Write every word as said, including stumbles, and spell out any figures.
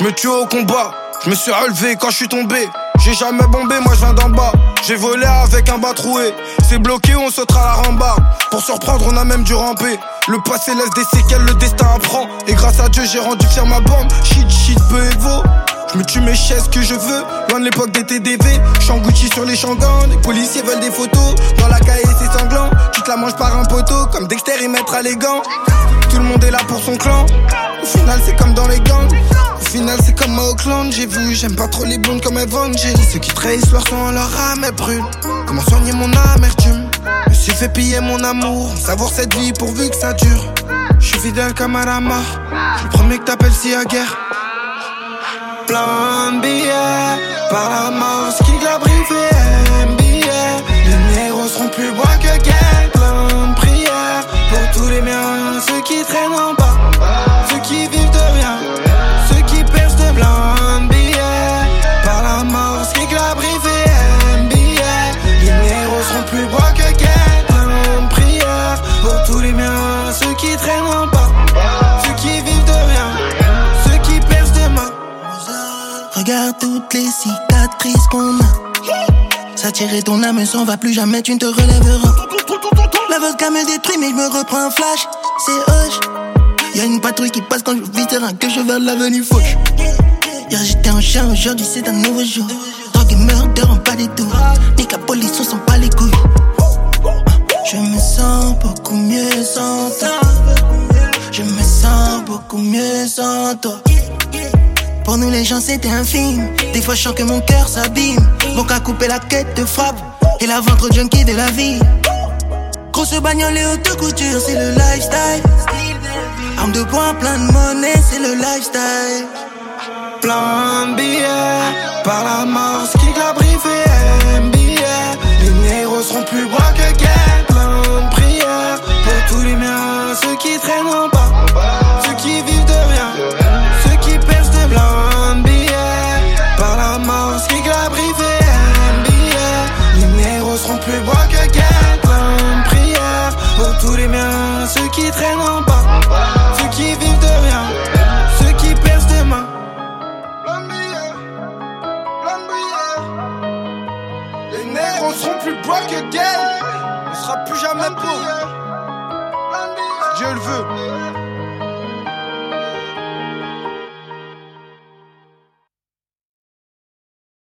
Je me tue au combat, je me suis relevé quand je suis tombé. J'ai jamais bombé, moi je viens d'en bas. J'ai volé avec un bas troué. C'est bloqué, on sautera la rambarde. Pour surprendre, on a même dû ramper. Le passé laisse des séquelles, le destin apprend. Et grâce à Dieu, j'ai rendu fier ma bande. Shit, shit, peu et vaut. Je me tue mes chaises que je veux. Loin de l'époque des T D V. J'suis en Gucci sur les Shangan. Les policiers veulent des photos. Dans la cahier, c'est sanglant. Tu te la manges par un poteau. Comme Dexter, il mettra les gants. Tout le monde est là pour son clan. Au final, c'est comme dans les gangs. Au final, c'est comme à Auckland. J'ai vu, j'aime pas trop les blondes comme Evangel. Ceux qui trahissent leur sang, leur âme est brûle. Comment soigner mon amertume? Je me suis fait piller mon amour. Savoir cette vie pourvu que ça dure. Je suis fidèle comme à la mort. Je suis le premier que t'appelles si à guerre. Plein de billets, par la mort, ce qui l'a briefé, M B A. Les négros seront plus bois que guerre. Plein de prières, pour tous les miens, ceux qui traînent en bas, ceux qui vivent de rien, ceux qui percent de plein de billets. Par la mort, ce qui l'a briefé, M B A. Les négros seront plus bois que guerre. Plein de prières, pour tous les miens, ceux qui traînent en bas, ceux qui vivent de rien, ceux qui percent de main. Regarde toutes les cicatrices qu'on a. S'attirer ton âme s'en va plus jamais, tu ne te relèveras. La vodka me détruit mais je me reprends un flash. C'est hoche. Y'a une patrouille qui passe quand je vis terrain que je vers l'avenue Fauche. Hier j'étais un chien, aujourd'hui c'est un nouveau jour. Drogue et meurtre en pas des tours. Dès que la police on s'en bat les couilles. Je me sens beaucoup mieux sans toi. Je me sens beaucoup mieux sans toi. Pour nous les gens c'était un film. Des fois je sens que mon cœur s'abîme. Mon cas coupé la quête de frappe et la ventre junkie de la vie. Grosse bagnole et haute couture, c'est le lifestyle. Arme de poing, plein de monnaie, c'est le lifestyle. Plein de billets, par la mort, ce qui l'a briefé, M B A. Les négros seront plus bois que guerre. Plein de prières, pour tous les miens, ceux qui traînent en bas, ceux qui vivent de rien, ceux qui percent de plein de billets. Par la mort, ce qui l'a briefé, M B A. Les négros seront plus bois que guerre. Plein de prières, pour tous les miens, ceux qui traînent en bas, ceux qui vivent de rien, ceux qui percent de main. Les négros seront plus bois que guerre. On sera plus jamais pauvres. Dieu le veut.